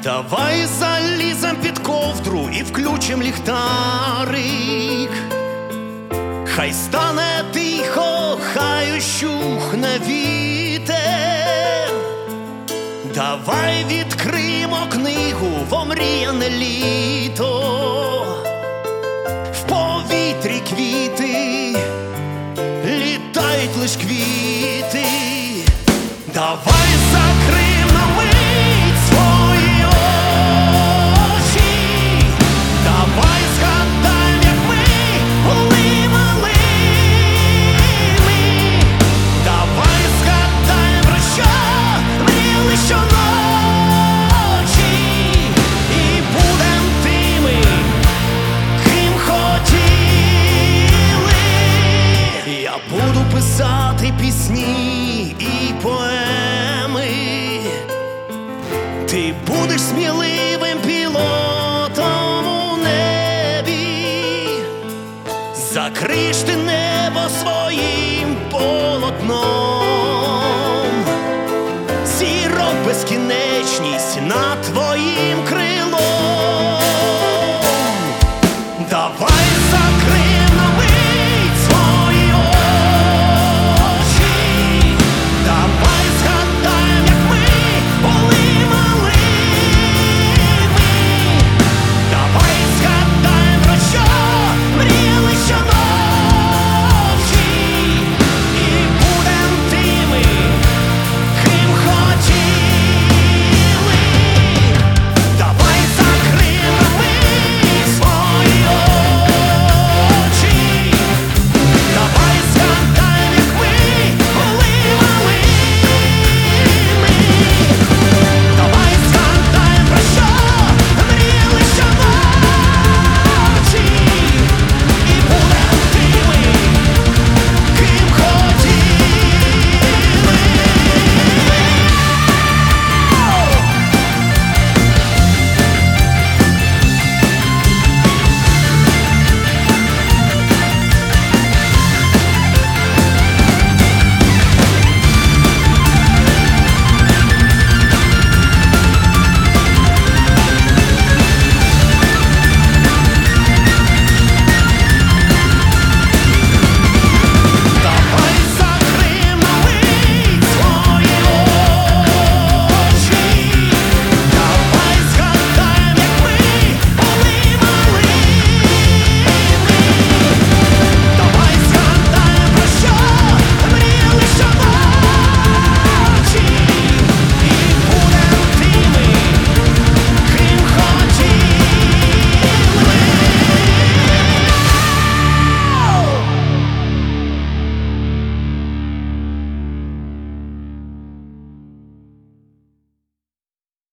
Давай залізем під ковдру і включим ліхтарик. Хай стане тихо, хай ущухне вітер. Давай відкриємо книгу в омріяне літо. В повітрі квіти, літають лиш квіти. Давай закрим на мить свої очі. Давай згадаєм, як ми були малими. Давай згадаєм, про що мріяли щоночі. І будем тими, ким хотіли. Я буду писати пісні і поеми. Ти будеш сміливим пілотом у небі. Закриєш ти